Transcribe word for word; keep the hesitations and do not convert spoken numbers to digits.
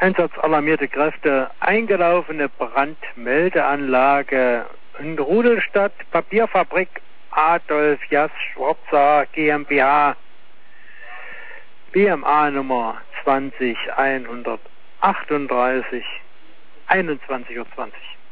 Einsatzalarmierte Kräfte, eingelaufene Brandmeldeanlage in Rudelstadt, Papierfabrik Adolf Jass Schwarzer GmbH, B M A Nummer zwanzig einhundertachtunddreißig, einundzwanzig Uhr zwanzig.